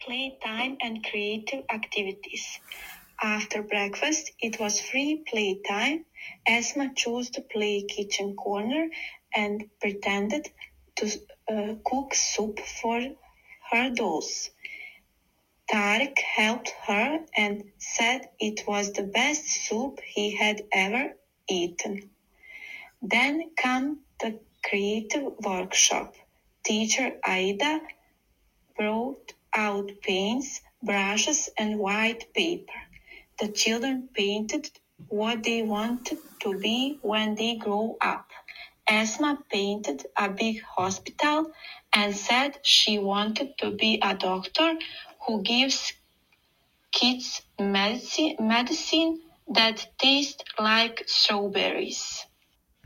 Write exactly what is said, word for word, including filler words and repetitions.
playtime and creative activities. After breakfast, it was free playtime. Esma chose to play kitchen corner and pretended to uh, cook soup for her dolls. Tarek helped her and said it was the best soup he had ever eaten. Then came the creative workshop. Teacher Aida brought out paints, brushes, and white paper. The children painted what they wanted to be when they grow up. Esma painted a big hospital and said she wanted to be a doctor who gives kids medicine, medicine that tastes like strawberries.